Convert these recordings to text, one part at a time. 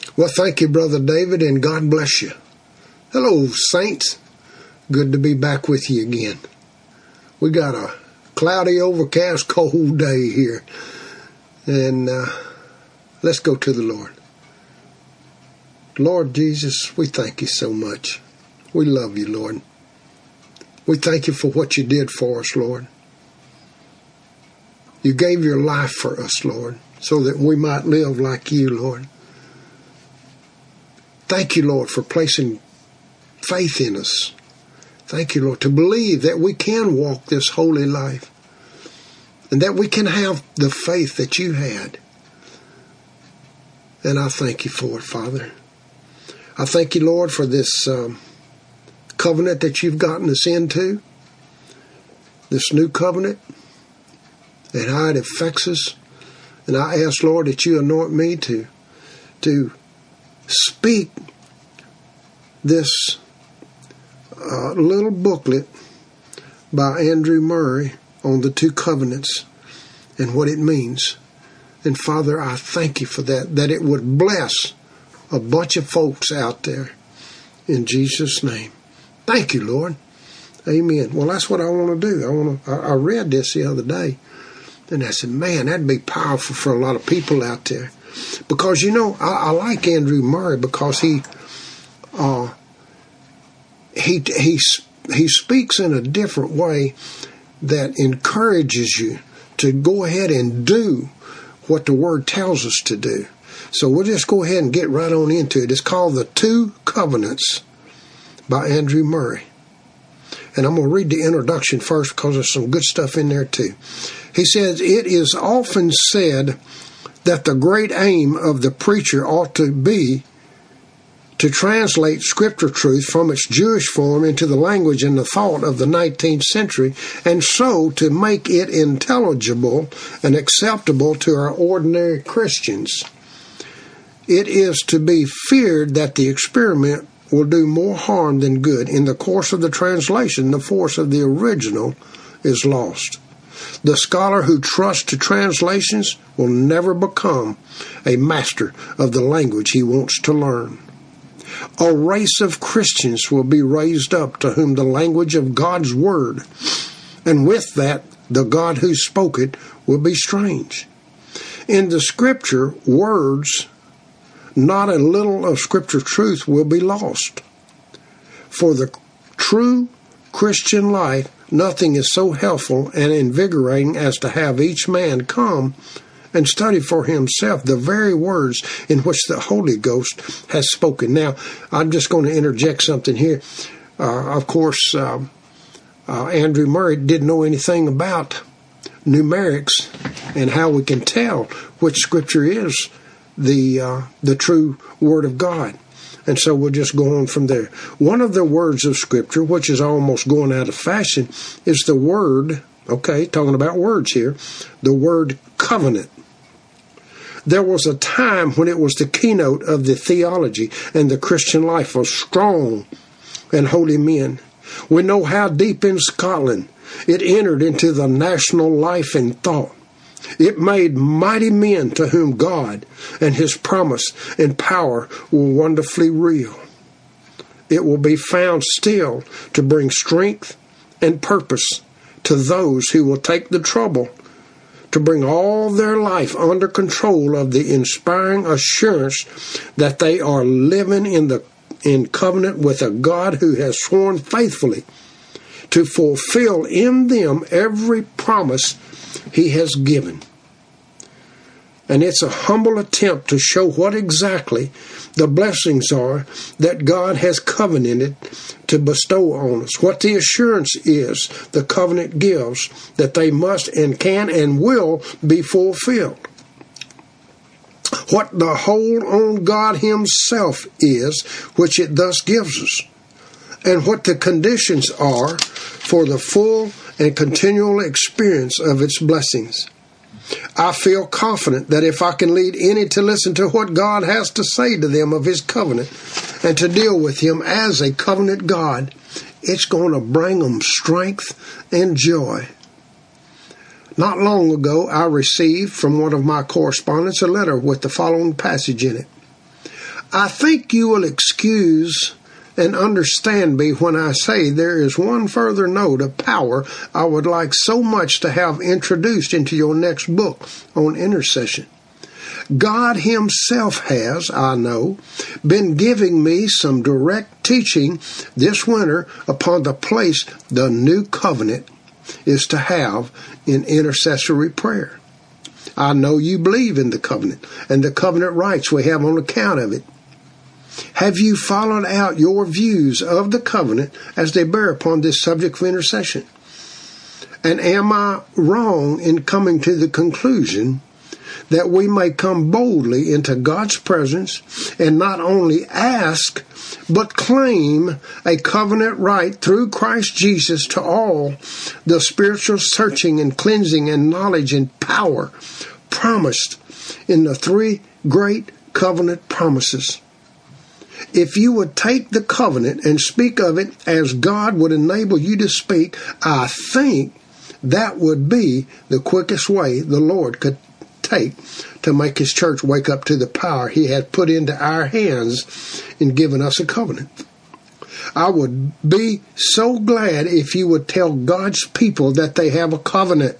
Well, thank you, Brother David, and God bless you. Hello, saints. Good to be back with you again. We got a cloudy, overcast, cold day here. And let's go to the Lord. Lord Jesus, we thank you so much. We love you, Lord. We thank you for what you did for us, Lord. You gave your life for us, Lord, so that we might live like you, Lord. Thank you, Lord, for placing faith in us. Thank you, Lord, to believe that we can walk this holy life and that we can have the faith that you had. And I thank you for it, Father. I thank you, Lord, for this covenant that you've gotten us into, this new covenant, and how it affects us. And I ask, Lord, that you anoint me to speak this little booklet by Andrew Murray on the two covenants and what it means. And Father, I thank you for that it would bless a bunch of folks out there in Jesus' name. Thank you, Lord. Amen. Well, that's what I want to do. I read this the other day, and I said, man, that'd be powerful for a lot of people out there. Because, you know, I like Andrew Murray because he speaks in a different way that encourages you to go ahead and do what the Word tells us to do. So we'll just go ahead and get right on into it. It's called The Two Covenants by Andrew Murray. And I'm going to read the introduction first because there's some good stuff in there too. He says, it is often said that the great aim of the preacher ought to be to translate Scripture truth from its Jewish form into the language and the thought of the 19th century, and so to make it intelligible and acceptable to our ordinary Christians. It is to be feared that the experiment will do more harm than good. In the course of the translation, the force of the original is lost. The scholar who trusts to translations will never become a master of the language he wants to learn. A race of Christians will be raised up to whom the language of God's Word, and with that, the God who spoke it, will be strange. In the Scripture, words, not a little of Scripture truth will be lost. For the true Christian life, nothing is so helpful and invigorating as to have each man come and study for himself the very words in which the Holy Ghost has spoken. Now, I'm just going to interject something here. Of course, Andrew Murray didn't know anything about numerics and how we can tell which Scripture is the true Word of God. And so we'll just go on from there. One of the words of Scripture, which is almost going out of fashion, is the word, okay, talking about words here, the word covenant. There was a time when it was the keynote of the theology and the Christian life of strong and holy men. We know how deep in Scotland it entered into the national life and thought. It made mighty men to whom God and His promise and power were wonderfully real. It will be found still to bring strength and purpose to those who will take the trouble to bring all their life under control of the inspiring assurance that they are living in covenant with a God who has sworn faithfully to fulfill in them every promise He has given. And it's a humble attempt to show what exactly the blessings are that God has covenanted to bestow on us, what the assurance is the covenant gives that they must and can and will be fulfilled, what the hold on God Himself is, which it thus gives us, and what the conditions are for the full and continual experience of its blessings. I feel confident that if I can lead any to listen to what God has to say to them of His covenant and to deal with Him as a covenant God, it's going to bring them strength and joy. Not long ago, I received from one of my correspondents a letter with the following passage in it. I think you will excuse and understand me when I say there is one further note of power I would like so much to have introduced into your next book on intercession. God Himself has, I know, been giving me some direct teaching this winter upon the place the new covenant is to have in intercessory prayer. I know you believe in the covenant and the covenant rights we have on account of it. Have you followed out your views of the covenant as they bear upon this subject of intercession? And am I wrong in coming to the conclusion that we may come boldly into God's presence and not only ask, but claim a covenant right through Christ Jesus to all the spiritual searching and cleansing and knowledge and power promised in the three great covenant promises? If you would take the covenant and speak of it as God would enable you to speak, I think that would be the quickest way the Lord could take to make His church wake up to the power He had put into our hands in giving us a covenant. I would be so glad if you would tell God's people that they have a covenant.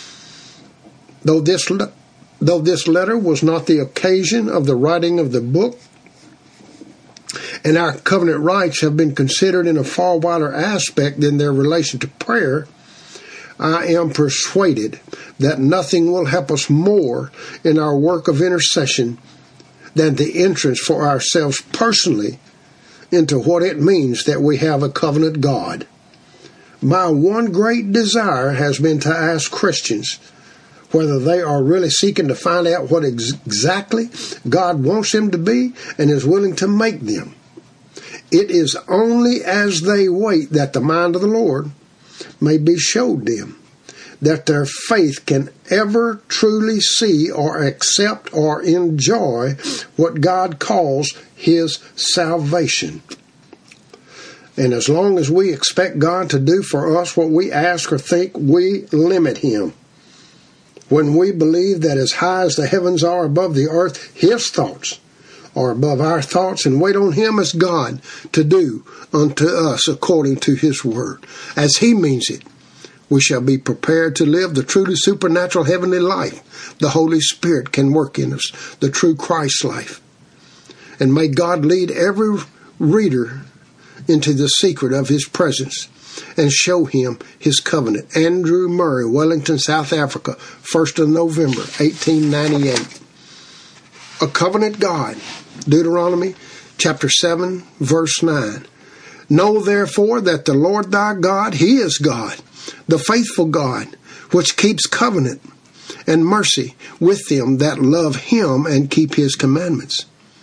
Though this letter was not the occasion of the writing of the book, and our covenant rights have been considered in a far wider aspect than their relation to prayer, I am persuaded that nothing will help us more in our work of intercession than the entrance for ourselves personally into what it means that we have a covenant God. My one great desire has been to ask Christians whether they are really seeking to find out what exactly God wants them to be and is willing to make them. It is only as they wait that the mind of the Lord may be showed them, that their faith can ever truly see or accept or enjoy what God calls His salvation. And as long as we expect God to do for us what we ask or think, we limit Him. When we believe that as high as the heavens are above the earth, His thoughts are above our thoughts, and wait on Him as God to do unto us according to His word. As He means it, we shall be prepared to live the truly supernatural heavenly life the Holy Spirit can work in us, the true Christ life. And may God lead every reader into the secret of His presence and show him His covenant. Andrew Murray, Wellington, South Africa, 1st of November, 1898. A covenant God. Deuteronomy chapter 7, verse 9. Know therefore that the Lord thy God, He is God, the faithful God, which keeps covenant and mercy with them that love Him and keep His commandments.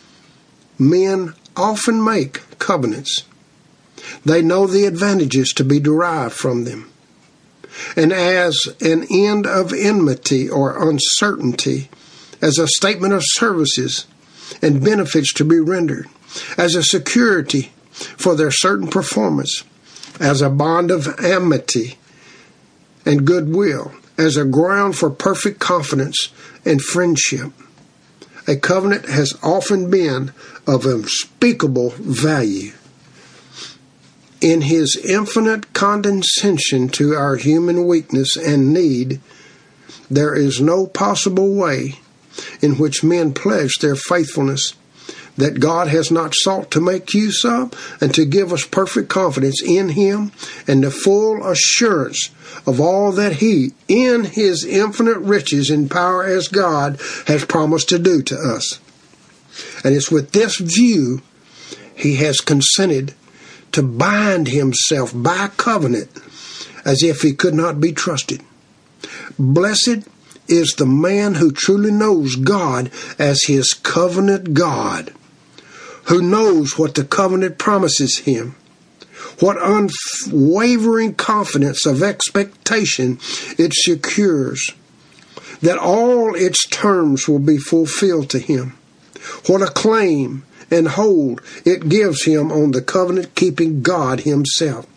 Men often make covenants. They know the advantages to be derived from them. And as an end of enmity or uncertainty, as a statement of services and benefits to be rendered, as a security for their certain performance, as a bond of amity and goodwill, as a ground for perfect confidence and friendship. A covenant has often been of unspeakable value. In His infinite condescension to our human weakness and need, there is no possible way in which men pledge their faithfulness that God has not sought to make use of and to give us perfect confidence in Him and the full assurance of all that He, in His infinite riches and power as God, has promised to do to us. And it's with this view He has consented to bind Himself by covenant as if He could not be trusted. Blessed is the man who truly knows God as his covenant God, who knows what the covenant promises him, what unwavering confidence of expectation it secures, that all its terms will be fulfilled to him, what a claim and hold it gives him on the covenant-keeping God Himself.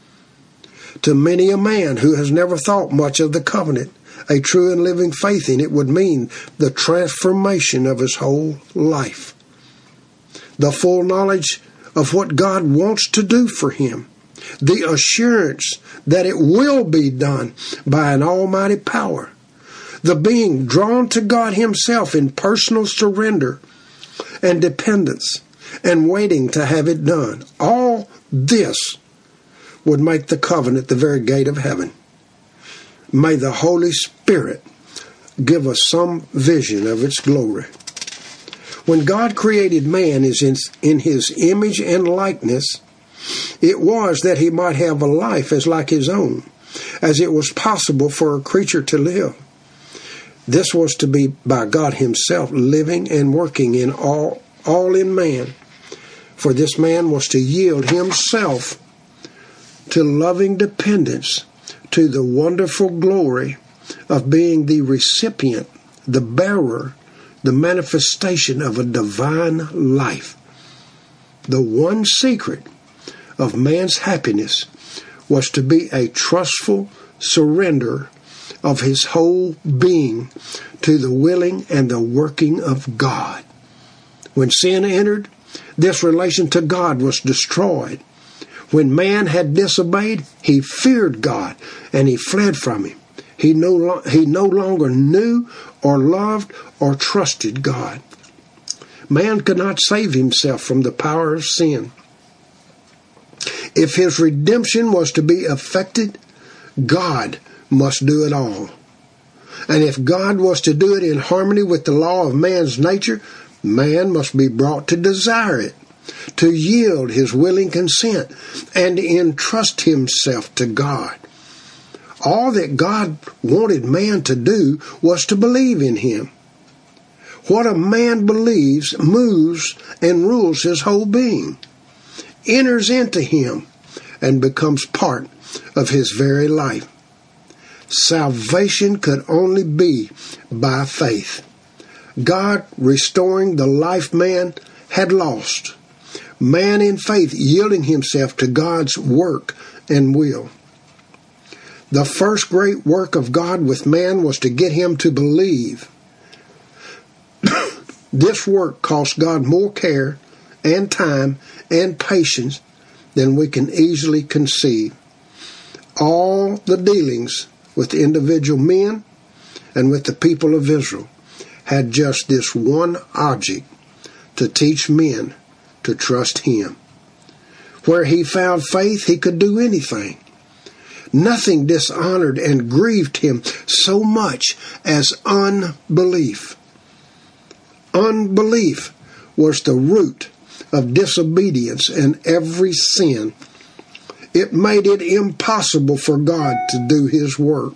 To many a man who has never thought much of the covenant, a true and living faith in it would mean the transformation of his whole life. the full knowledge of what God wants to do for him, the assurance that it will be done by an almighty power, the being drawn to God himself in personal surrender and dependence and waiting to have it done. All this would make the covenant the very gate of heaven. May the Holy Spirit give us some vision of its glory. When God created man in his image and likeness, it was that he might have a life as like his own, as it was possible for a creature to live. This was to be by God himself living and working in all in man. For this man was to yield himself to loving dependence, to the wonderful glory of being the recipient, the bearer, the manifestation of a divine life. The one secret of man's happiness was to be a trustful surrender of his whole being to the willing and the working of God. When sin entered, this relation to God was destroyed. When man had disobeyed, he feared God and he fled from him. He no longer knew or loved or trusted God. Man could not save himself from the power of sin. If his redemption was to be effected, God must do it all. And if God was to do it in harmony with the law of man's nature, man must be brought to desire it, to yield his willing consent, and to entrust himself to God. All that God wanted man to do was to believe in him. What a man believes moves and rules his whole being, enters into him, and becomes part of his very life. Salvation could only be by faith. God restoring the life man had lost. Man in faith yielding himself to God's work and will. The first great work of God with man was to get him to believe. This work cost God more care and time and patience than we can easily conceive. All the dealings with individual men and with the people of Israel had just this one object: to teach men to trust him. Where he found faith, he could do anything. Nothing dishonored and grieved him so much as unbelief. Unbelief was the root of disobedience and every sin. It made it impossible for God to do his work.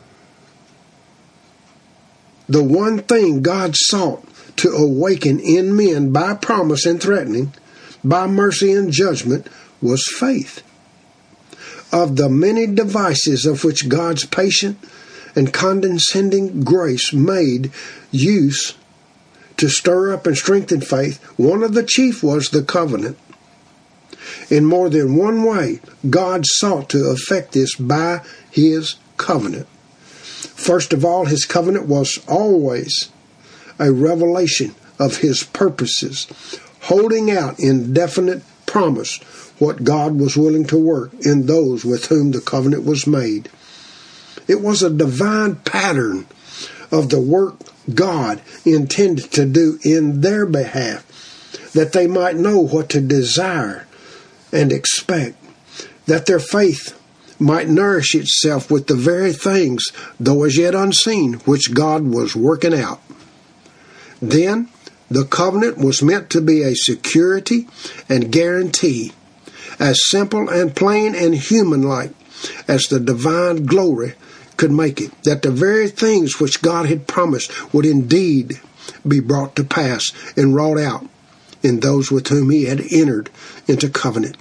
The one thing God sought to awaken in men by promise and threatening, by mercy and judgment, was faith. Of the many devices of which God's patient and condescending grace made use to stir up and strengthen faith, one of the chief was the covenant. In more than one way, God sought to effect this by his covenant. First of all, his covenant was always a revelation of his purposes, holding out in definite promise what God was willing to work in those with whom the covenant was made. It was a divine pattern of the work God intended to do in their behalf, that they might know what to desire and expect, that their faith might nourish itself with the very things, though as yet unseen, which God was working out. Then, the covenant was meant to be a security and guarantee, as simple and plain and human-like as the divine glory could make it, that the very things which God had promised would indeed be brought to pass and wrought out in those with whom he had entered into covenant.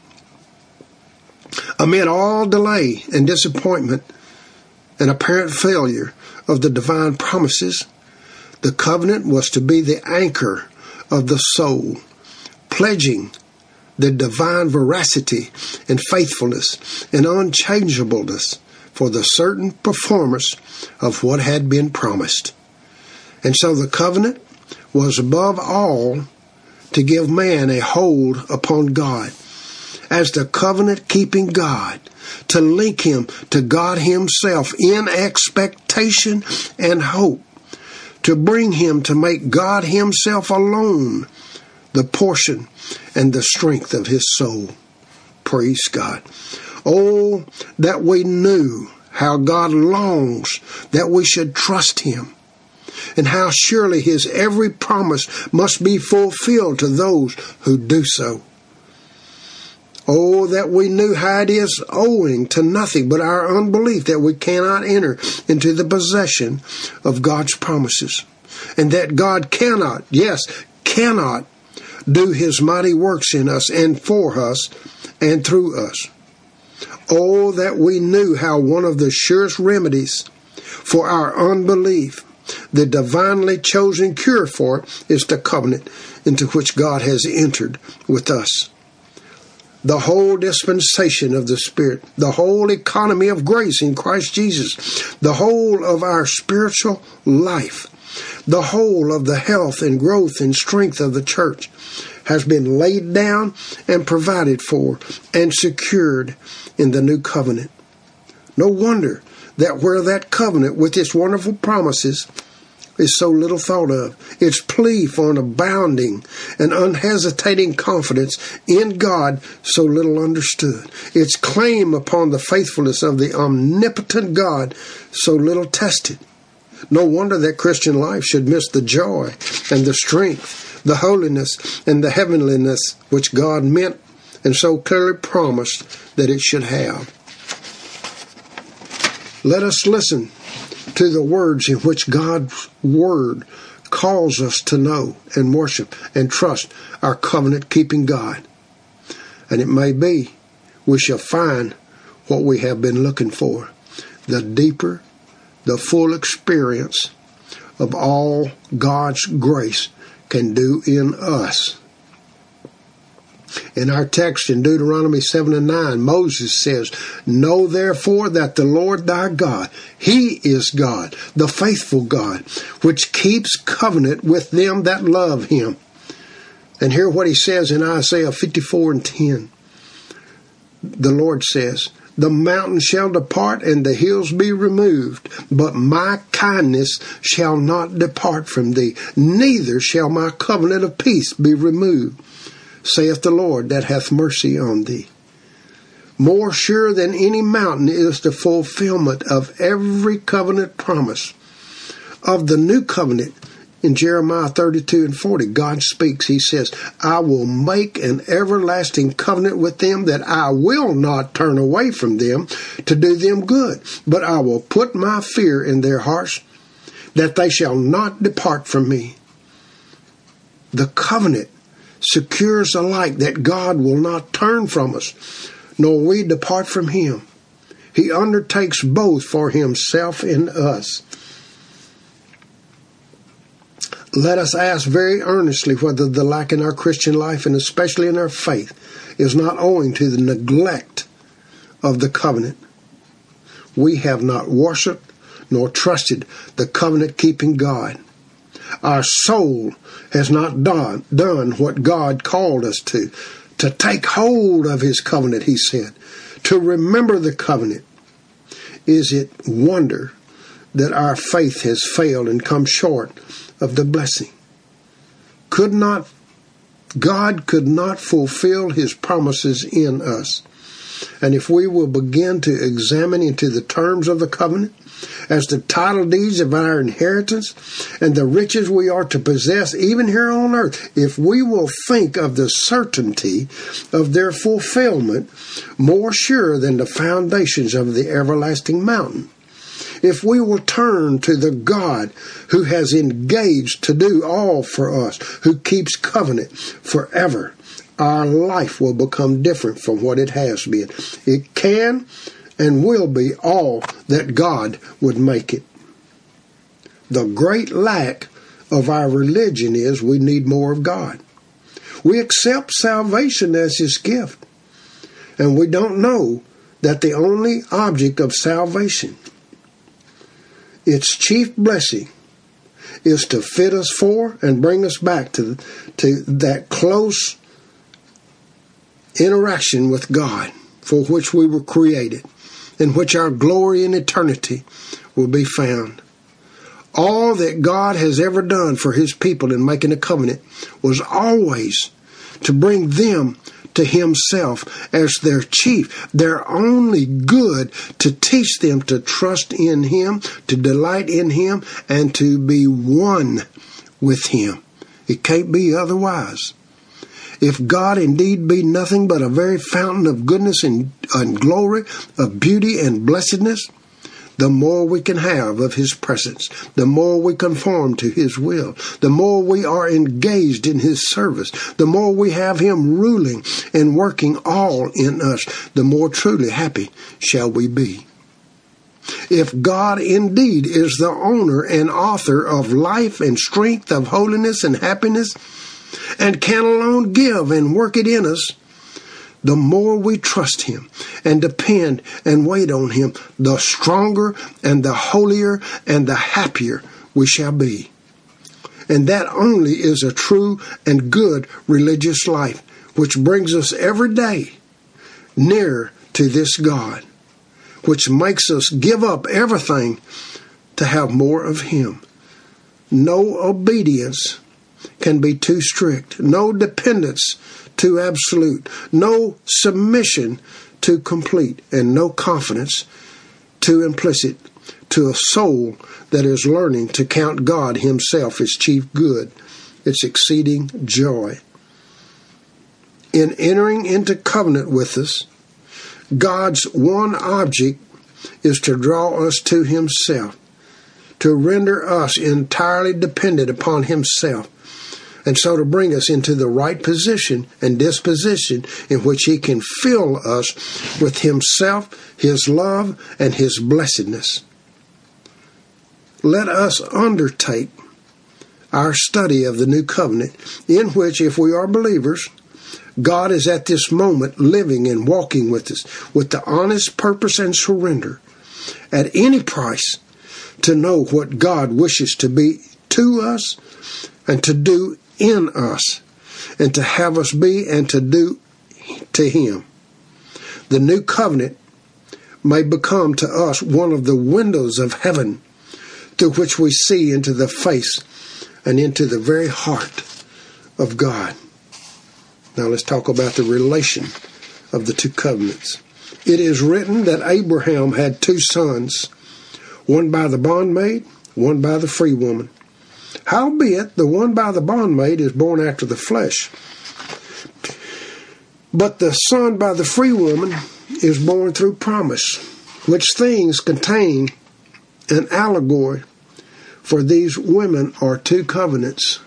Amid all delay and disappointment and apparent failure of the divine promises, the covenant was to be the anchor of the soul, pledging the divine veracity and faithfulness and unchangeableness for the certain performance of what had been promised. And so the covenant was above all to give man a hold upon God as the covenant-keeping God, to link him to God himself in expectation and hope, to bring him to make God himself alone the portion and the strength of his soul. Praise God. Oh, that we knew how God longs that we should trust him, and how surely his every promise must be fulfilled to those who do so. Oh, that we knew how it is owing to nothing but our unbelief that we cannot enter into the possession of God's promises, and that God cannot, yes, cannot do his mighty works in us and for us and through us. Oh, that we knew how one of the surest remedies for our unbelief, the divinely chosen cure for it, is the covenant into which God has entered with us. The whole dispensation of the Spirit, the whole economy of grace in Christ Jesus, the whole of our spiritual life, the whole of the health and growth and strength of the church has been laid down and provided for and secured in the new covenant. No wonder that where that covenant with its wonderful promises is so little thought of, its plea for an abounding and unhesitating confidence in God so little understood, its claim upon the faithfulness of the omnipotent God so little tested. No wonder that Christian life should miss the joy and the strength, the holiness and the heavenliness which God meant and so clearly promised that it should have. Let us listen to the words in which God's Word calls us to know and worship and trust our covenant-keeping God. And it may be we shall find what we have been looking for, the deeper, the full experience of all God's grace can do in us. In our text in Deuteronomy 7 and 9, Moses says, "Know therefore that the Lord thy God, he is God, the faithful God, which keeps covenant with them that love him." And hear what he says in Isaiah 54 and 10. The Lord says, "The mountains shall depart and the hills be removed, but my kindness shall not depart from thee, neither shall my covenant of peace be removed, saith the Lord that hath mercy on thee." More sure than any mountain is the fulfillment of every covenant promise. Of the new covenant, in Jeremiah 32 and 40, God speaks. He says, "I will make an everlasting covenant with them, that I will not turn away from them to do them good, but I will put my fear in their hearts, that they shall not depart from me." The covenant secures alike that God will not turn from us, nor we depart from him. He undertakes both for himself and us. Let us ask very earnestly whether the lack in our Christian life, and especially in our faith, is not owing to the neglect of the covenant. We have not worshipped nor trusted the covenant-keeping God. Our soul has not done what God called us to take hold of his covenant, he said, to remember the covenant. Is it wonder that our faith has failed and come short of the blessing? God could not fulfill his promises in us. And if we will begin to examine into the terms of the covenant as the title deeds of our inheritance and the riches we are to possess even here on earth, if we will think of the certainty of their fulfillment more sure than the foundations of the everlasting mountain, if we will turn to the God who has engaged to do all for us, who keeps covenant forever, our life will become different from what it has been. It can and will be all that God would make it. The great lack of our religion is we need more of God. We accept salvation as his gift, and we don't know that the only object of salvation, its chief blessing, is to fit us for and bring us back to that close interaction with God for which we were created, in which our glory in eternity will be found. All that God has ever done for his people in making a covenant was always to bring them to himself as their chief, their only good, to teach them to trust in him, to delight in him, and to be one with him. It can't be otherwise. If God indeed be nothing but a very fountain of goodness and glory, of beauty and blessedness, the more we can have of his presence, the more we conform to his will, the more we are engaged in his service, the more we have him ruling and working all in us, the more truly happy shall we be. If God indeed is the owner and author of life and strength, of holiness and happiness, and can alone give and work it in us, the more we trust him and depend and wait on him, the stronger and the holier and the happier we shall be. And that only is a true and good religious life, which brings us every day nearer to this God, which makes us give up everything to have more of him. No obedience can be too strict, no dependence too absolute, no submission too complete, and no confidence too implicit to a soul that is learning to count God himself as chief good, its exceeding joy. In entering into covenant with us, God's one object is to draw us to himself, to render us entirely dependent upon himself, and so to bring us into the right position and disposition in which he can fill us with himself, his love, and his blessedness. Let us undertake our study of the new covenant, in which, if we are believers, God is at this moment living and walking with us with the honest purpose and surrender at any price to know what God wishes to be to us and to do in us, and to have us be and to do to him. The new covenant may become to us one of the windows of heaven through which we see into the face and into the very heart of God. Now let's talk about the relation of the two covenants. It is written that Abraham had two sons, one by the bondmaid, one by the free woman. Howbeit, the one by the bondmaid is born after the flesh, but the son by the free woman is born through promise, which things contain an allegory, for these women are two covenants.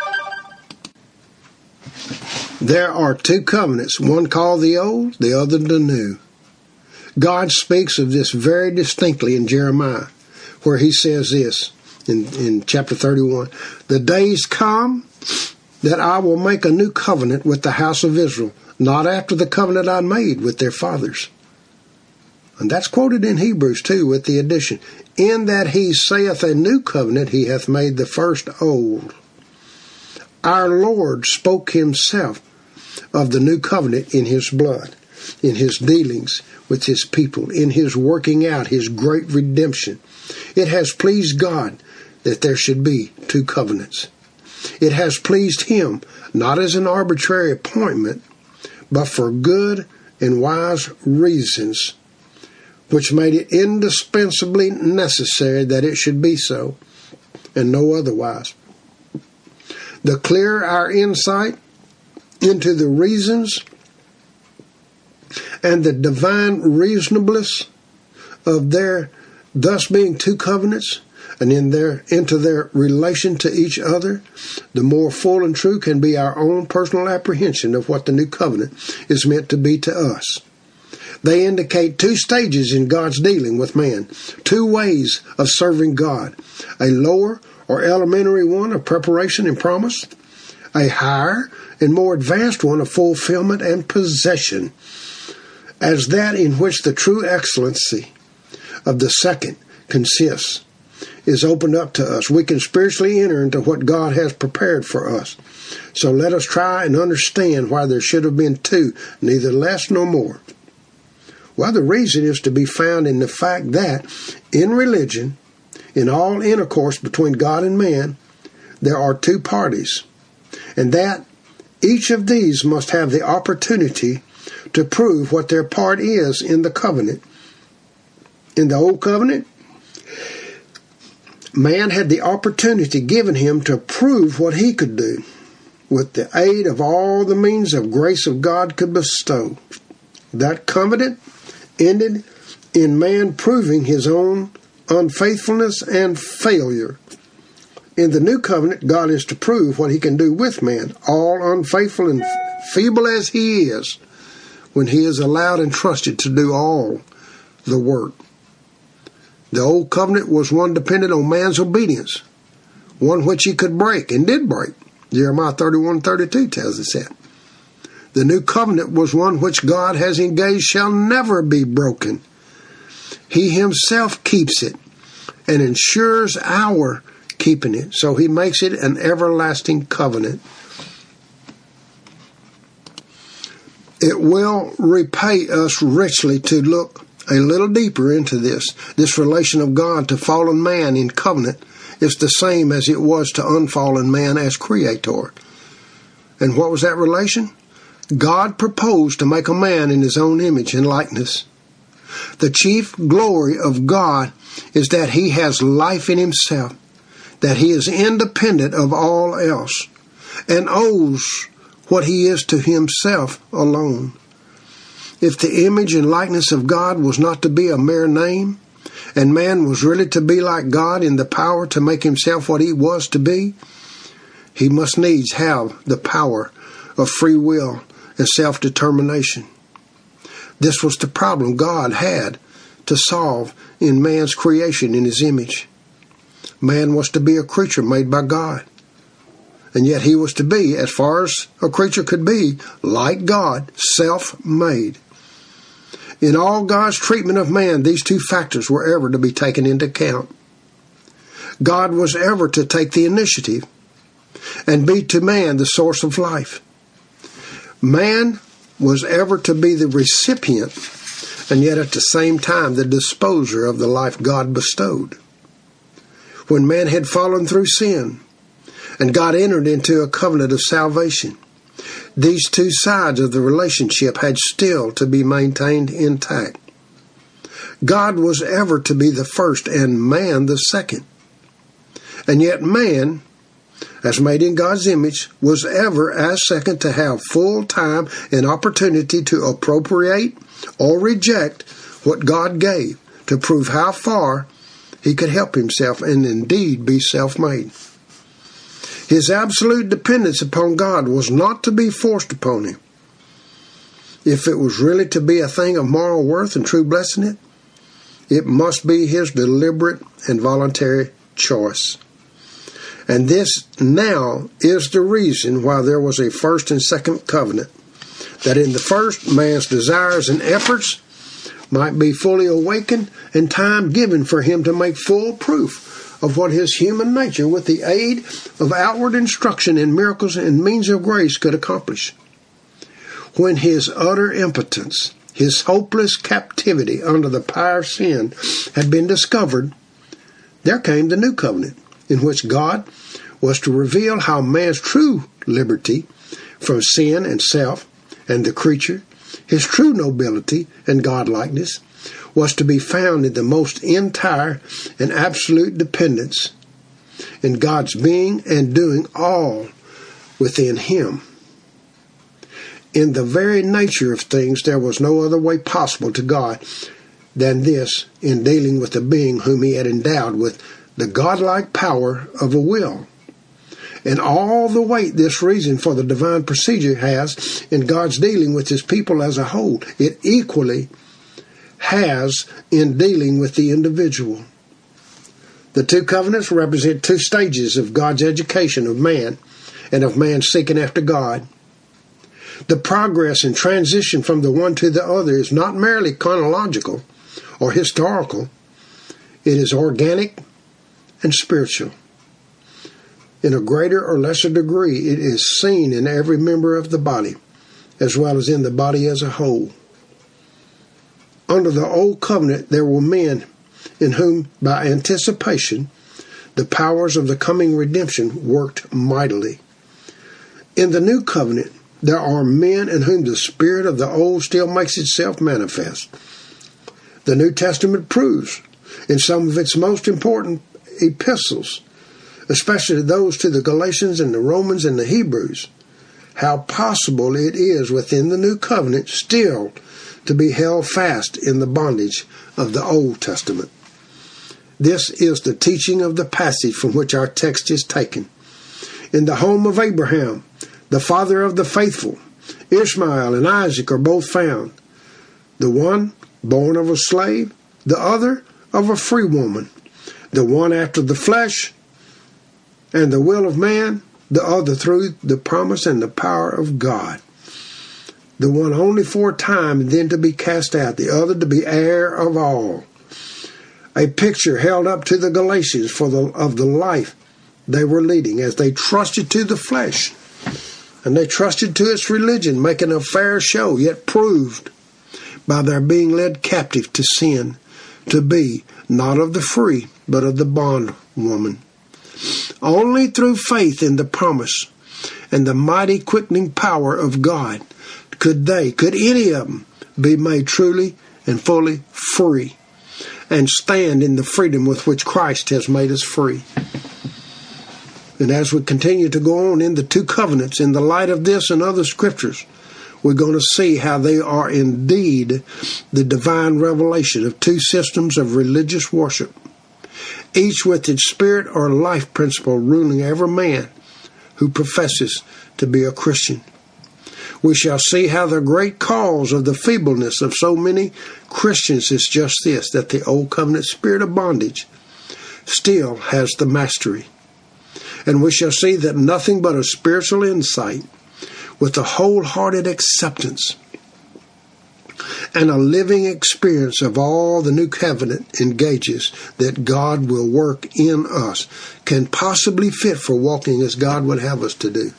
There are two covenants, one called the old, the other the new. God speaks of this very distinctly in Jeremiah, where he says this, in chapter 31, the days come that I will make a new covenant with the house of Israel, not after the covenant I made with their fathers. And that's quoted in Hebrews too, with the addition, in that he saith a new covenant, he hath made the first old. Our Lord spoke himself of the new covenant in his blood, in his dealings with his people, in his working out his great redemption. It has pleased God that there should be two covenants. It has pleased him, not as an arbitrary appointment, but for good and wise reasons, which made it indispensably necessary that it should be so, and no otherwise. The clearer our insight into the reasons and the divine reasonableness of there thus being two covenants, and into their relation to each other, the more full and true can be our own personal apprehension of what the new covenant is meant to be to us. They indicate two stages in God's dealing with man, two ways of serving God, a lower or elementary one of preparation and promise, a higher and more advanced one of fulfillment and possession, as that in which the true excellency of the second consists is opened up to us. We can spiritually enter into what God has prepared for us. So let us try and understand why there should have been two, neither less nor more. Well, the reason is to be found in the fact that in religion, in all intercourse between God and man, there are two parties, and that each of these must have the opportunity to prove what their part is in the covenant. In the old covenant, man had the opportunity given him to prove what he could do with the aid of all the means of grace of God could bestow. That covenant ended in man proving his own unfaithfulness and failure. In the new covenant, God is to prove what he can do with man, all unfaithful and feeble as he is, when he is allowed and trusted to do all the work. The old covenant was one dependent on man's obedience, one which he could break and did break. Jeremiah 31:32 tells us that. The new covenant was one which God has engaged shall never be broken. He himself keeps it and ensures our keeping it. So he makes it an everlasting covenant. It will repay us richly to look a little deeper into this. This relation of God to fallen man in covenant is the same as it was to unfallen man as creator. And what was that relation? God proposed to make a man in his own image and likeness. The chief glory of God is that he has life in himself, that he is independent of all else, and owes what he is to himself alone. If the image and likeness of God was not to be a mere name, and man was really to be like God in the power to make himself what he was to be, he must needs have the power of free will and self-determination. This was the problem God had to solve in man's creation in his image. Man was to be a creature made by God, and yet he was to be, as far as a creature could be, like God, self-made. In all God's treatment of man, these two factors were ever to be taken into account. God was ever to take the initiative and be to man the source of life. Man was ever to be the recipient and yet at the same time the disposer of the life God bestowed. When man had fallen through sin and God entered into a covenant of salvation, these two sides of the relationship had still to be maintained intact. God was ever to be the first and man the second. And yet man, as made in God's image, was ever as second to have full time and opportunity to appropriate or reject what God gave, to prove how far he could help himself and indeed be self-made. His absolute dependence upon God was not to be forced upon him. If it was really to be a thing of moral worth and true blessing, it must be his deliberate and voluntary choice. And this now is the reason why there was a first and second covenant, that in the first man's desires and efforts might be fully awakened and time given for him to make full proof of what his human nature, with the aid of outward instruction and miracles and means of grace, could accomplish. When his utter impotence, his hopeless captivity under the power of sin had been discovered, there came the new covenant, in which God was to reveal how man's true liberty from sin and self and the creature, his true nobility and godlikeness, was to be found in the most entire and absolute dependence in God's being and doing all within him. In the very nature of things, there was no other way possible to God than this in dealing with the being whom he had endowed with the godlike power of a will. And all the weight this reason for the divine procedure has in God's dealing with his people as a whole, it equally has in dealing with the individual. The two covenants represent two stages of God's education of man and of man seeking after God. The progress and transition from the one to the other is not merely chronological or historical. It is organic and spiritual. In a greater or lesser degree, it is seen in every member of the body, as well as in the body as a whole. Under the old covenant, there were men in whom, by anticipation, the powers of the coming redemption worked mightily. In the new covenant, there are men in whom the spirit of the old still makes itself manifest. The New Testament proves, in some of its most important epistles, especially those to the Galatians and the Romans and the Hebrews, how possible it is within the new covenant still to be held fast in the bondage of the Old Testament. This is the teaching of the passage from which our text is taken. In the home of Abraham, the father of the faithful, Ishmael and Isaac are both found. The one born of a slave, the other of a free woman. The one after the flesh and the will of man, the other through the promise and the power of God. The one only for a time and then to be cast out, the other to be heir of all. A picture held up to the Galatians of the life they were leading as they trusted to the flesh and they trusted to its religion, making a fair show, yet proved by their being led captive to sin to be not of the free, but of the bondwoman. Only through faith in the promise and the mighty quickening power of God could any of them be made truly and fully free and stand in the freedom with which Christ has made us free. And as we continue to go on in the two covenants, in the light of this and other scriptures, we're going to see how they are indeed the divine revelation of two systems of religious worship, each with its spirit or life principle ruling every man who professes to be a Christian. We shall see how the great cause of the feebleness of so many Christians is just this, that the old covenant spirit of bondage still has the mastery. And we shall see that nothing but a spiritual insight with a wholehearted acceptance and a living experience of all the new covenant engages that God will work in us can possibly fit for walking as God would have us to do.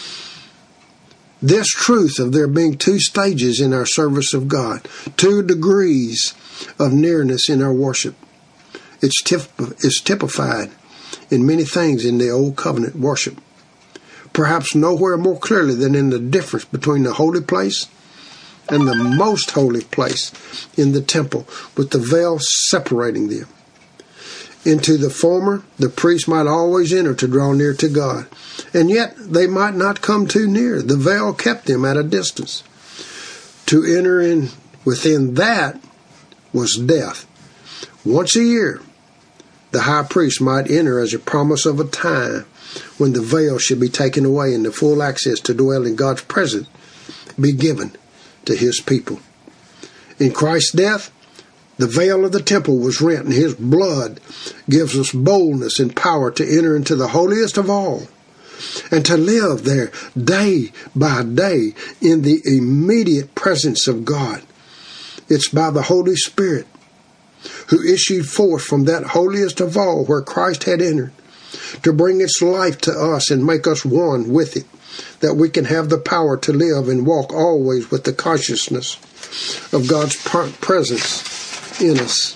This truth of there being two stages in our service of God, 2 degrees of nearness in our worship, is typified in many things in the Old Covenant worship. Perhaps nowhere more clearly than in the difference between the holy place and the most holy place in the temple, with the veil separating them. Into the former, the priest might always enter to draw near to God, and yet they might not come too near. The veil kept them at a distance. To enter in within that was death. Once a year, the high priest might enter as a promise of a time when the veil should be taken away and the full access to dwell in God's presence be given to his people. In Christ's death, the veil of the temple was rent, and his blood gives us boldness and power to enter into the holiest of all and to live there day by day in the immediate presence of God. It's by the Holy Spirit who issued forth from that holiest of all where Christ had entered to bring its life to us and make us one with it, that we can have the power to live and walk always with the consciousness of God's presence in us.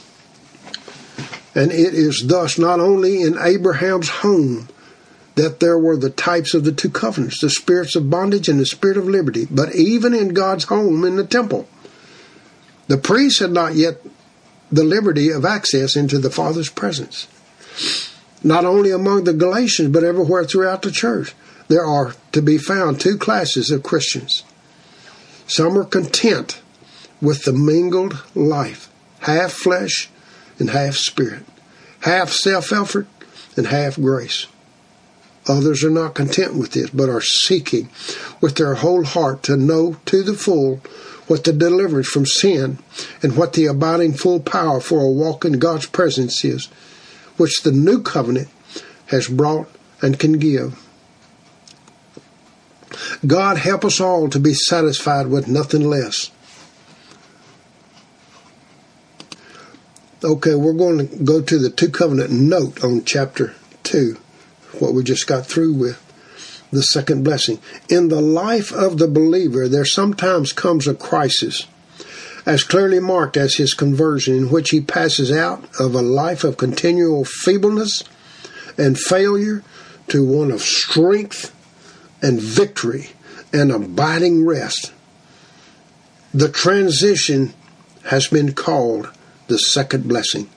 And it is thus not only in Abraham's home that there were the types of the two covenants, the spirits of bondage and the spirit of liberty, but even in God's home in the temple. The priests had not yet the liberty of access into the Father's presence. Not only among the Galatians, but everywhere throughout the church, there are to be found two classes of Christians. Some are content with the mingled life, half flesh and half spirit, half self-effort and half grace. Others are not content with this, but are seeking with their whole heart to know to the full what the deliverance from sin and what the abiding full power for a walk in God's presence is, which the new covenant has brought and can give. God help us all to be satisfied with nothing less. Okay, we're going to go to the two covenant note on chapter 2, what we just got through with, the second blessing. In the life of the believer, there sometimes comes a crisis, as clearly marked as his conversion, in which he passes out of a life of continual feebleness and failure to one of strength and victory and abiding rest. The transition has been called the second blessing.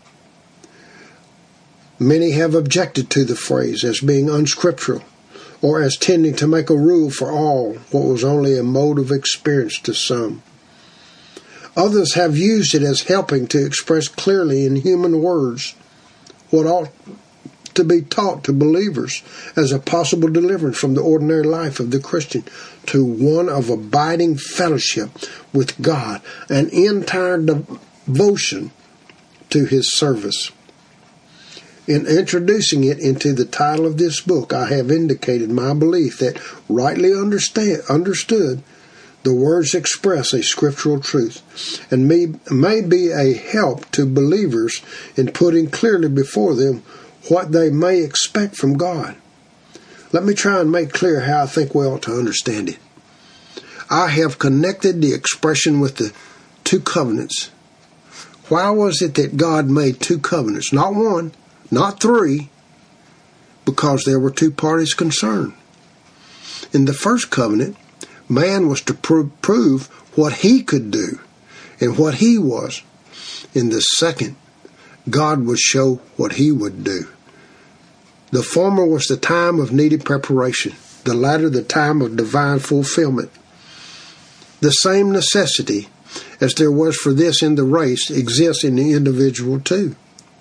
Many have objected to the phrase as being unscriptural, or as tending to make a rule for all what was only a mode of experience to some. Others have used it as helping to express clearly in human words what ought to be taught to believers as a possible deliverance from the ordinary life of the Christian to one of abiding fellowship with God, an entire devotion to His service. In introducing it into the title of this book, I have indicated my belief that, rightly understood, the words express a scriptural truth and may be a help to believers in putting clearly before them what they may expect from God. Let me try and make clear how I think we ought to understand it. I have connected the expression with the two covenants. Why was it that God made two covenants? Not one, not three, because there were two parties concerned. In the first covenant, man was to prove what he could do and what he was. In the second, God would show what he would do. The former was the time of needed preparation, the latter the time of divine fulfillment. The same necessity as there was for this in the race exists in the individual too.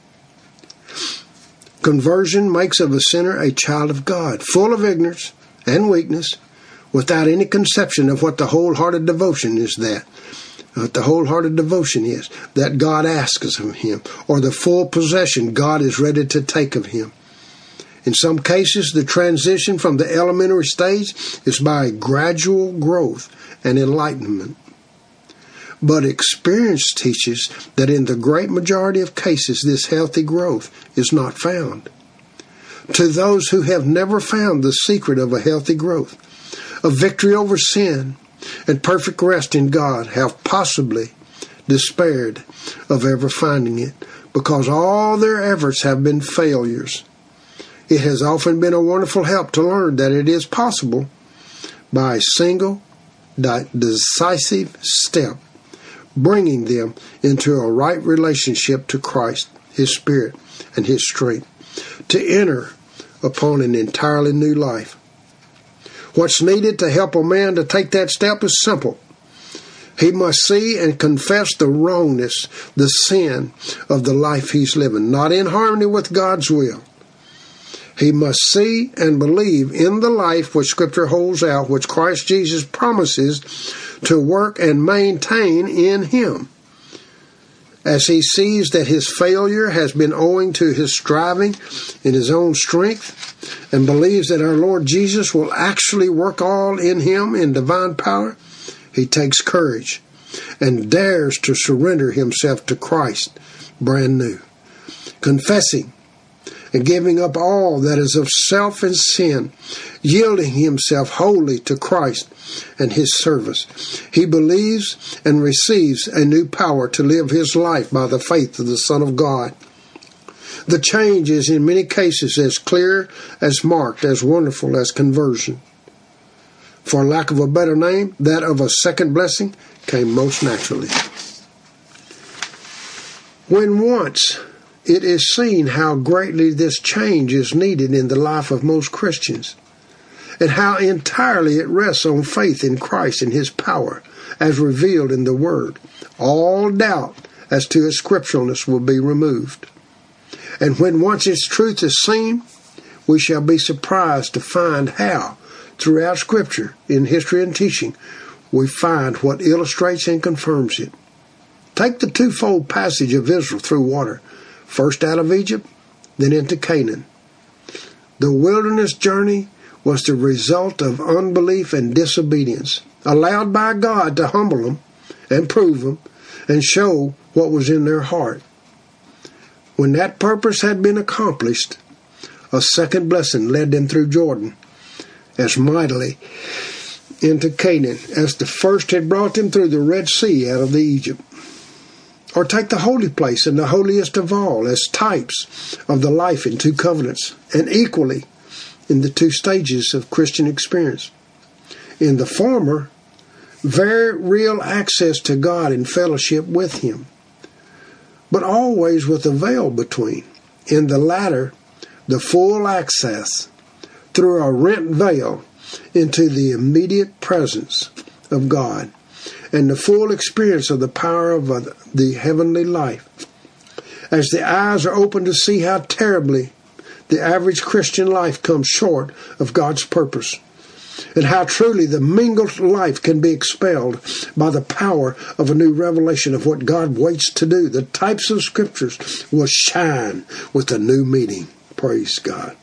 Conversion makes of a sinner a child of God, full of ignorance and weakness, without any conception of what the wholehearted devotion is that God asks of him, or the full possession God is ready to take of him. In some cases, the transition from the elementary stage is by gradual growth and enlightenment. But experience teaches that in the great majority of cases, this healthy growth is not found. To those who have never found the secret of a healthy growth, of victory over sin, and perfect rest in God, have possibly despaired of ever finding it, because all their efforts have been failures. It has often been a wonderful help to learn that it is possible by a single, decisive step, bringing them into a right relationship to Christ, His Spirit, and His strength, to enter upon an entirely new life. What's needed to help a man to take that step is simple. He must see and confess the wrongness, the sin of the life he's living, not in harmony with God's will. He must see and believe in the life which Scripture holds out, which Christ Jesus promises to work and maintain in him. As he sees that his failure has been owing to his striving in his own strength, and believes that our Lord Jesus will actually work all in him in divine power, he takes courage and dares to surrender himself to Christ brand new, confessing and giving up all that is of self and sin, yielding himself wholly to Christ and his service. He believes and receives a new power to live his life by the faith of the Son of God. The change is in many cases as clear, as marked, as wonderful as conversion. For lack of a better name, that of a second blessing came most naturally. When once it is seen how greatly this change is needed in the life of most Christians, and how entirely it rests on faith in Christ and His power, as revealed in the Word, all doubt as to its scripturalness will be removed. And when once its truth is seen, we shall be surprised to find how, throughout Scripture, in history and teaching, we find what illustrates and confirms it. Take the twofold passage of Israel through water, first out of Egypt, then into Canaan. The wilderness journey was the result of unbelief and disobedience, allowed by God to humble them and prove them and show what was in their heart. When that purpose had been accomplished, a second blessing led them through Jordan as mightily into Canaan as the first had brought them through the Red Sea out of the Egypt. Or take the holy place and the holiest of all as types of the life in two covenants, and equally in the two stages of Christian experience. In the former, very real access to God and fellowship with Him, but always with a veil between. In the latter, the full access through a rent veil into the immediate presence of God, and the full experience of the power of the heavenly life, as the eyes are opened to see how terribly the average Christian life comes short of God's purpose, and how truly the mingled life can be expelled by the power of a new revelation of what God waits to do. The types of Scriptures will shine with a new meaning. Praise God.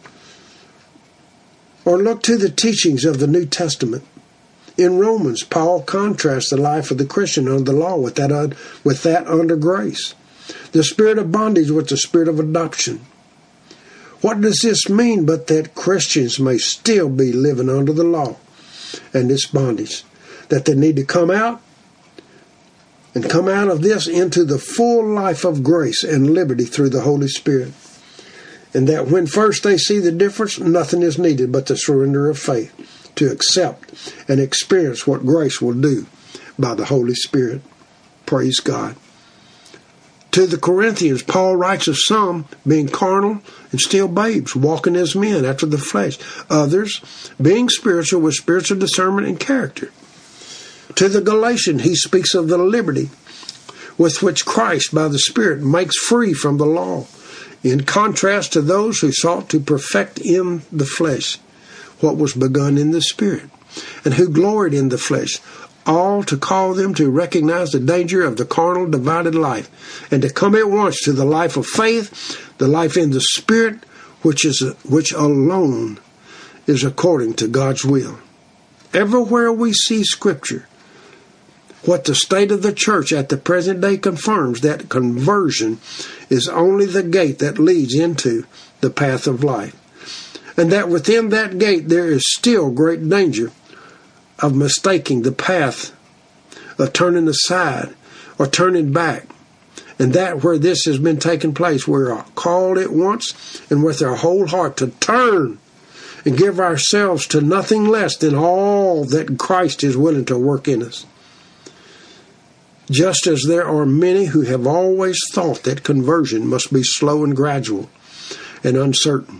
Or look to the teachings of the New Testament. In Romans, Paul contrasts the life of the Christian under the law with that under grace. The spirit of bondage with the spirit of adoption. What does this mean but that Christians may still be living under the law and this bondage? That they need to come out and come out of this into the full life of grace and liberty through the Holy Spirit. And that when first they see the difference, nothing is needed but the surrender of faith to accept and experience what grace will do by the Holy Spirit. Praise God. To the Corinthians, Paul writes of some being carnal and still babes, walking as men after the flesh. Others being spiritual with spiritual discernment and character. To the Galatians, he speaks of the liberty with which Christ by the Spirit makes free from the law, in contrast to those who sought to perfect in the flesh what was begun in the Spirit, and who gloried in the flesh, all to call them to recognize the danger of the carnal divided life, and to come at once to the life of faith, the life in the Spirit, which alone is according to God's will. Everywhere we see Scripture, what the state of the church at the present day confirms, that conversion is only the gate that leads into the path of life, and that within that gate there is still great danger of mistaking the path, of turning aside or turning back, and that where this has been taking place, we are called at once and with our whole heart to turn and give ourselves to nothing less than all that Christ is willing to work in us. Just as there are many who have always thought that conversion must be slow and gradual and uncertain,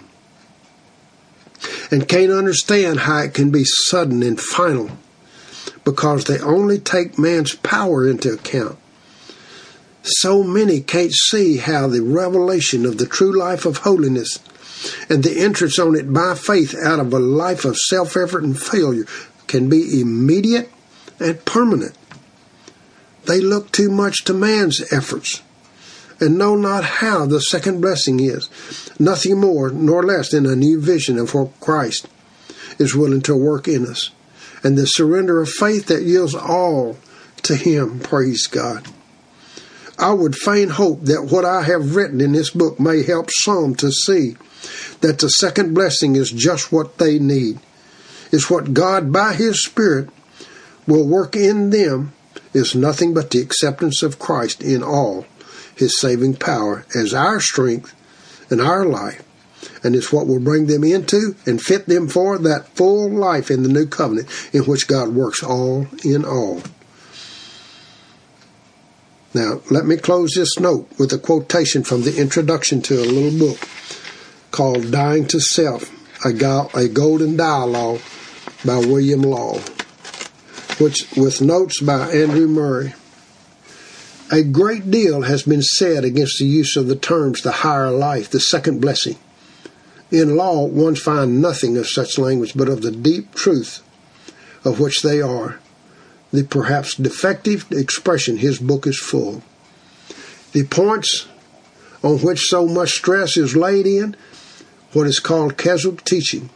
and can't understand how it can be sudden and final, because they only take man's power into account. So many can't see how the revelation of the true life of holiness and the entrance on it by faith out of a life of self-effort and failure can be immediate and permanent. They look too much to man's efforts and know not how the second blessing is, nothing more nor less than a new vision of what Christ is willing to work in us, and the surrender of faith that yields all to Him. Praise God. I would fain hope that what I have written in this book may help some to see that the second blessing is just what they need. It's what God by His Spirit will work in them, is nothing but the acceptance of Christ in all His saving power as our strength and our life, and it's what will bring them into and fit them for that full life in the new covenant in which God works all in all. Now, let me close this note with a quotation from the introduction to a little book called Dying to Self, a Golden Dialogue by William Law, which with notes by Andrew Murray. A great deal has been said against the use of the terms the higher life, the second blessing. In law, one finds nothing of such language, but of the deep truth of which they are. The perhaps defective expression his book is full. The points on which so much stress is laid in what is called casual teaching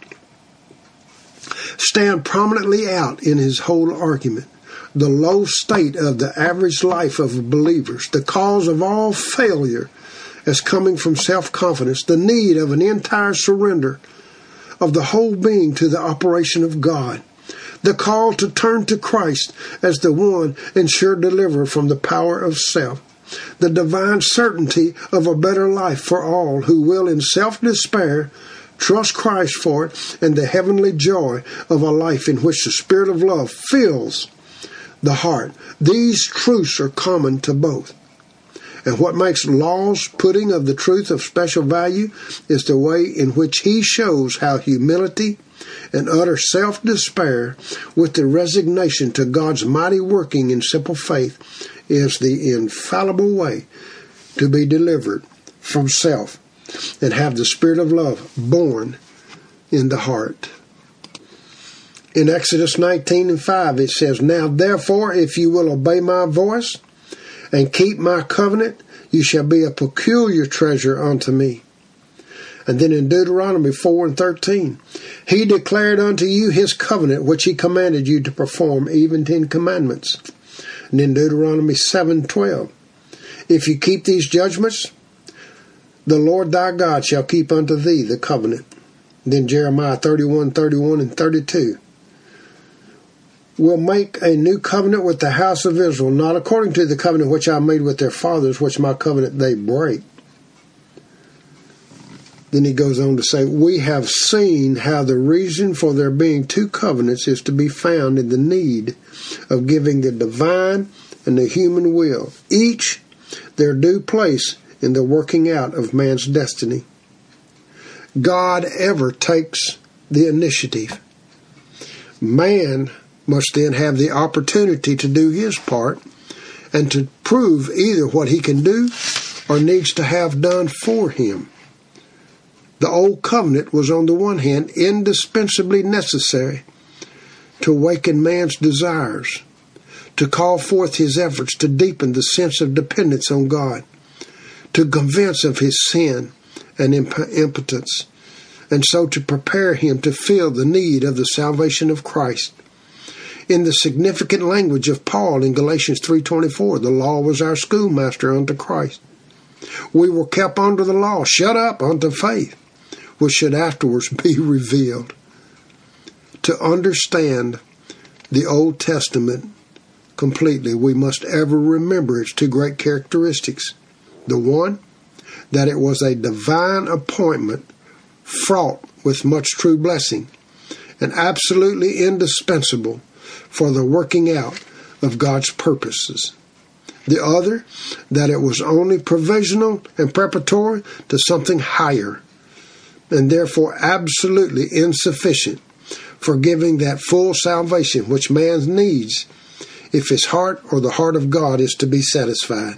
stand prominently out in his whole argument. The low state of the average life of believers, the cause of all failure as coming from self-confidence, the need of an entire surrender of the whole being to the operation of God, the call to turn to Christ as the one and sure deliverer from the power of self, the divine certainty of a better life for all who will in self-despair trust Christ for it, and the heavenly joy of a life in which the Spirit of love fills the heart. These truths are common to both. And what makes Law's putting of the truth of special value is the way in which he shows how humility and utter self-despair with the resignation to God's mighty working in simple faith is the infallible way to be delivered from self and have the Spirit of love born in the heart. In Exodus 19:5 it says, "Now therefore, if you will obey my voice and keep my covenant, you shall be a peculiar treasure unto me." And then in Deuteronomy 4:13, "He declared unto you his covenant, which he commanded you to perform, even 10 commandments." And in Deuteronomy 7:12, "If you keep these judgments, the Lord thy God shall keep unto thee the covenant." And then Jeremiah 31:31 and 32, "Will make a new covenant with the house of Israel, not according to the covenant which I made with their fathers, which my covenant they break." Then he goes on to say, "We have seen how the reason for there being 2 covenants is to be found in the need of giving the divine and the human will, each their due place in the working out of man's destiny. God ever takes the initiative. Man must then have the opportunity to do his part and to prove either what he can do or needs to have done for him. The old covenant was on the one hand indispensably necessary to awaken man's desires, to call forth his efforts to deepen the sense of dependence on God, to convince of his sin and impotence, and so to prepare him to feel the need of the salvation of Christ. In the significant language of Paul in Galatians 3:24, the law was our schoolmaster unto Christ. We were kept under the law, shut up unto faith, which should afterwards be revealed. To understand the Old Testament completely, we must ever remember its 2 great characteristics. The one, that it was a divine appointment fraught with much true blessing and absolutely indispensable for the working out of God's purposes. The other, that it was only provisional and preparatory to something higher, and therefore absolutely insufficient for giving that full salvation which man needs if his heart or the heart of God is to be satisfied.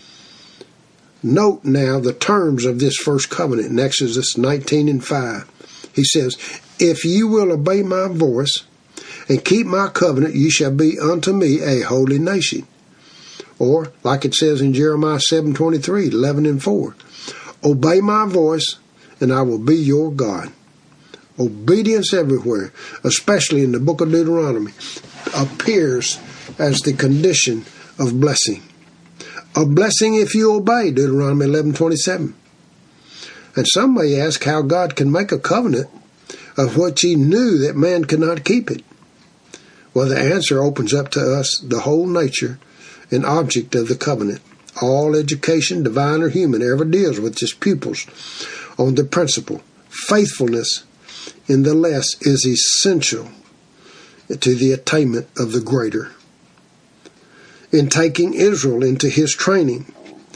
Note now the terms of this first covenant in Exodus 19:5. He says, "If you will obey my voice and keep my covenant, you shall be unto me a holy nation." Or, like it says in Jeremiah 7:23, 11 and 4, "Obey my voice, and I will be your God." Obedience everywhere, especially in the book of Deuteronomy, appears as the condition of blessing. A blessing if you obey, Deuteronomy 11:27. And some may ask how God can make a covenant of which he knew that man could not keep it. Well, the answer opens up to us the whole nature and object of the covenant. All education, divine or human, ever deals with its pupils on the principle. Faithfulness in the less is essential to the attainment of the greater. In taking Israel into his training,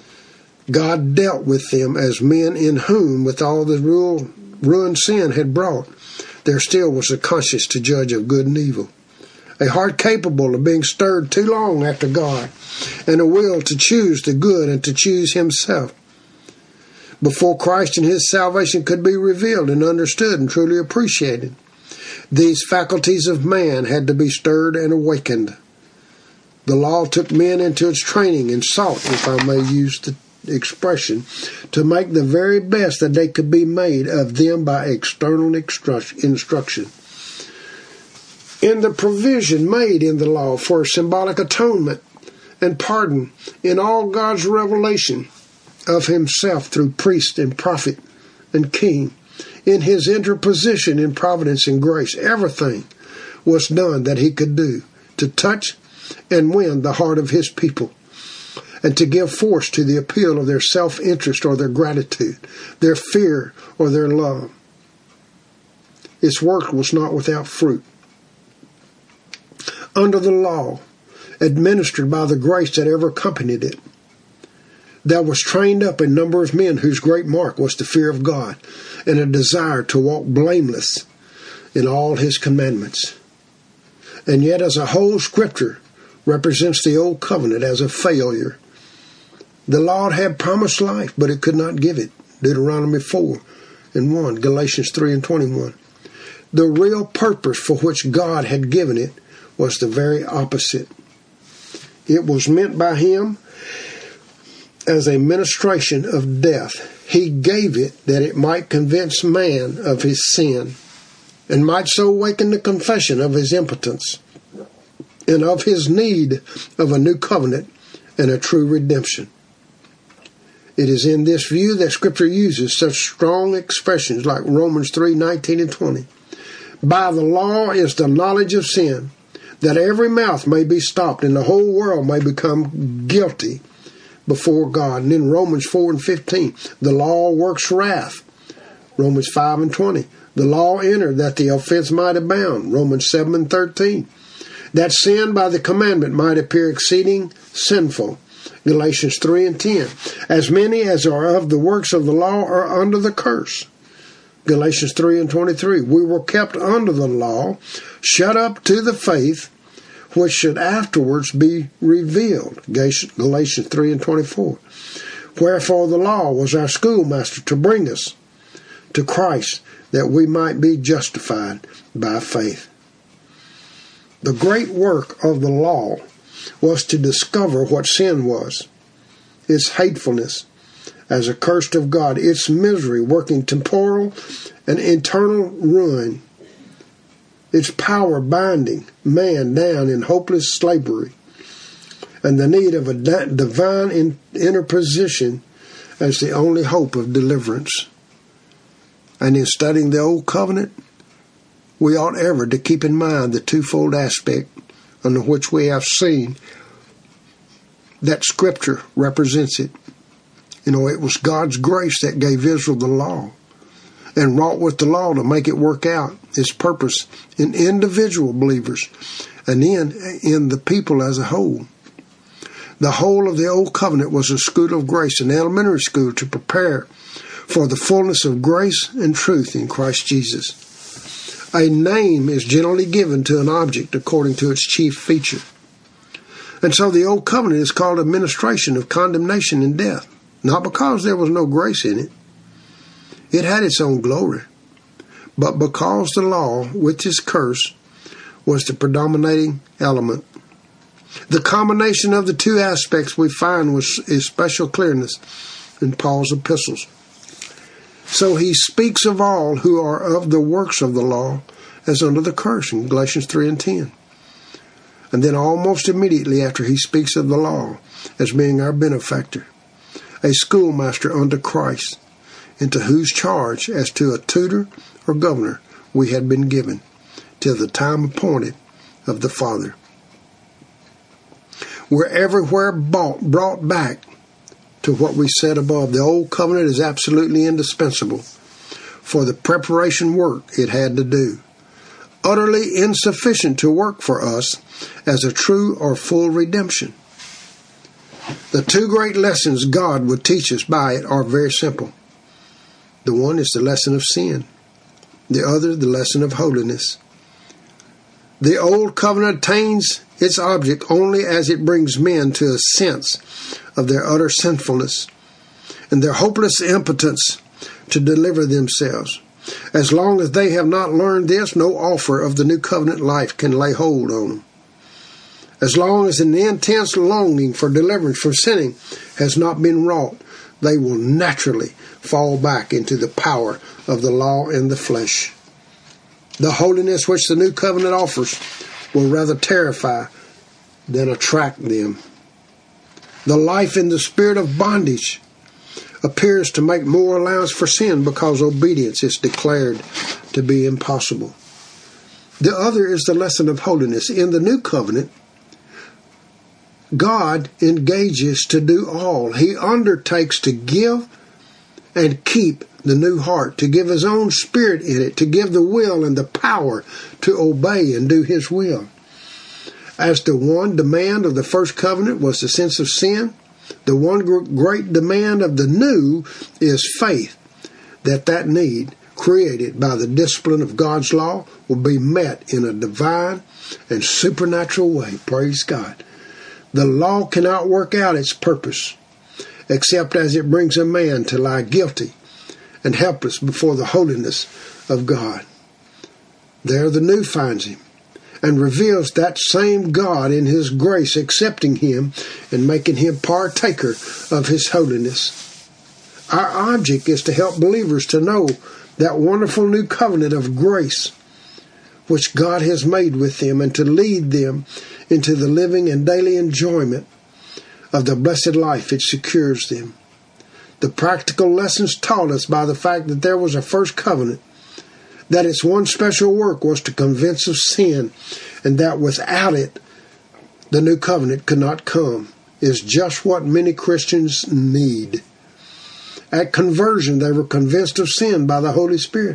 God dealt with them as men in whom, with all the ruin sin had brought, there still was a conscience to judge of good and evil, a heart capable of being stirred too long after God, and a will to choose the good and to choose himself. Before Christ and his salvation could be revealed and understood and truly appreciated, these faculties of man had to be stirred and awakened. The law took men into its training and sought, if I may use the expression, to make the very best that they could be made of them by external instruction. In the provision made in the law for symbolic atonement and pardon in all God's revelation, of himself through priest and prophet and king. In his interposition in providence and grace, everything was done that he could do to touch and win the heart of his people, and to give force to the appeal of their self-interest or their gratitude, their fear or their love. Its work was not without fruit. Under the law, administered by the grace that ever accompanied it, there was trained up a number of men whose great mark was the fear of God and a desire to walk blameless in all his commandments. And yet, as a whole, Scripture represents the old covenant as a failure. The law had promised life, but it could not give it. Deuteronomy 4:1, Galatians 3:21. The real purpose for which God had given it was the very opposite. It was meant by him as a ministration of death. He gave it that it might convince man of his sin, and might so awaken the confession of his impotence and of his need of a new covenant and a true redemption. It is in this view that Scripture uses such strong expressions like Romans 3:19 and 20. By the law is the knowledge of sin, that every mouth may be stopped and the whole world may become guilty before God. And in Romans 4:15, the law works wrath. Romans 5:20, the law entered that the offense might abound. Romans 7:13, that sin by the commandment might appear exceeding sinful. Galatians 3:10, as many as are of the works of the law are under the curse. Galatians 3:23, we were kept under the law, shut up to the faith, which should afterwards be revealed. Galatians 3:24, wherefore the law was our schoolmaster to bring us to Christ, that we might be justified by faith. The great work of the law was to discover what sin was, its hatefulness as accursed of God, its misery working temporal and eternal ruin, its power binding man down in hopeless slavery, and the need of a divine interposition as the only hope of deliverance. And in studying the Old Covenant, we ought ever to keep in mind the twofold aspect under which we have seen that Scripture represents it. It was God's grace that gave Israel the law and wrought with the law to make it work out its purpose in individual believers and in the people as a whole. The whole of the Old Covenant was a school of grace, an elementary school to prepare for the fullness of grace and truth in Christ Jesus. A name is generally given to an object according to its chief feature. And so the Old Covenant is called a ministration of condemnation and death, not because there was no grace in it. It had its own glory, but because the law, with its curse, was the predominating element. The combination of the two aspects we find is special clearness in Paul's epistles. So he speaks of all who are of the works of the law as under the curse in Galatians 3:10. And then almost immediately after he speaks of the law as being our benefactor, a schoolmaster under Christ, into whose charge as to a tutor or governor we had been given, till the time appointed of the Father. We're everywhere brought back to what we said above. The Old Covenant is absolutely indispensable for the preparation work it had to do, utterly insufficient to work for us as a true or full redemption. The two great lessons God would teach us by it are very simple. The one is the lesson of sin, the other the lesson of holiness. The Old Covenant attains its object only as it brings men to a sense of their utter sinfulness and their hopeless impotence to deliver themselves. As long as they have not learned this, no offer of the new covenant life can lay hold on them. As long as an intense longing for deliverance from sinning has not been wrought, they will naturally fall back into the power of the law and the flesh. The holiness which the new covenant offers will rather terrify than attract them. The life in the spirit of bondage appears to make more allowance for sin because obedience is declared to be impossible. The other is the lesson of holiness. In the new covenant, God engages to do all. He undertakes to give and keep the new heart, to give His own Spirit in it, to give the will and the power to obey and do His will. As the one demand of the first covenant was the sense of sin, the one great demand of the new is faith, that need created by the discipline of God's law will be met in a divine and supernatural way. Praise God. The law cannot work out its purpose except as it brings a man to lie guilty and helpless before the holiness of God. There the new finds him and reveals that same God in His grace, accepting him and making him partaker of His holiness. Our object is to help believers to know that wonderful new covenant of grace which God has made with them, and to lead them into the living and daily enjoyment of the blessed life it secures them. The practical lessons taught us by the fact that there was a first covenant, that its one special work was to convince of sin, and that without it the new covenant could not come, is just what many Christians need. At conversion, they were convinced of sin by the Holy Spirit.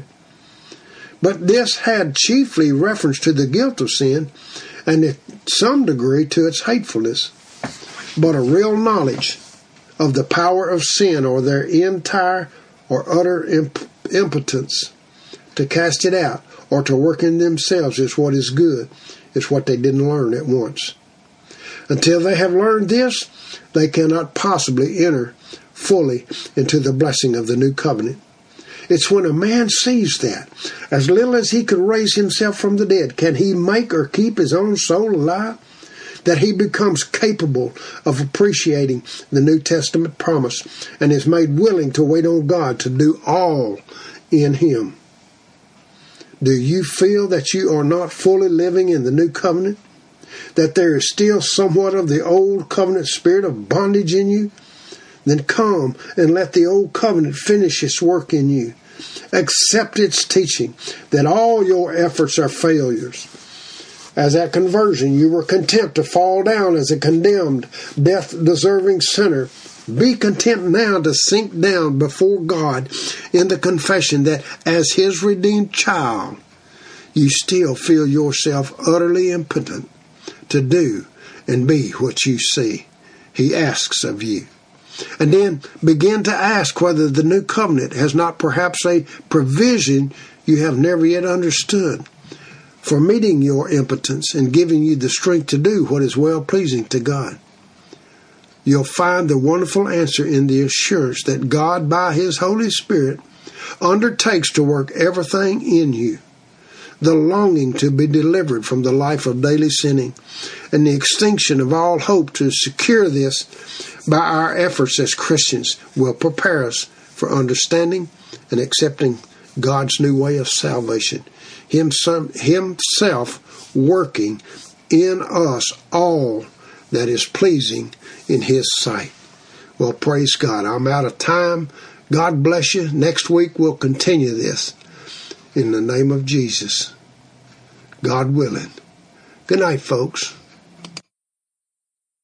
But this had chiefly reference to the guilt of sin, and to some degree to its hatefulness. But a real knowledge of the power of sin, or their entire or utter impotence to cast it out or to work in themselves, is what is good. It's what they didn't learn at once. Until they have learned this, they cannot possibly enter fully into the blessing of the new covenant. It's when a man sees that, as little as he could raise himself from the dead, can he make or keep his own soul alive, that he becomes capable of appreciating the New Testament promise and is made willing to wait on God to do all in Him. Do you feel that you are not fully living in the new covenant? That there is still somewhat of the old covenant spirit of bondage in you? Then come and let the old covenant finish its work in you. Accept its teaching that all your efforts are failures. As at conversion you were content to fall down as a condemned, death-deserving sinner, be content now to sink down before God in the confession that as His redeemed child, you still feel yourself utterly impotent to do and be what you see He asks of you. And then begin to ask whether the new covenant has not perhaps a provision you have never yet understood for meeting your impotence and giving you the strength to do what is well-pleasing to God. You'll find the wonderful answer in the assurance that God, by His Holy Spirit, undertakes to work everything in you. The longing to be delivered from the life of daily sinning, and the extinction of all hope to secure this by our efforts as Christians will prepare us for understanding and accepting God's new way of salvation. Himself working in us all that is pleasing in His sight. Well, praise God. I'm out of time. God bless you. Next week we'll continue this in the name of Jesus. God willing. Good night, folks.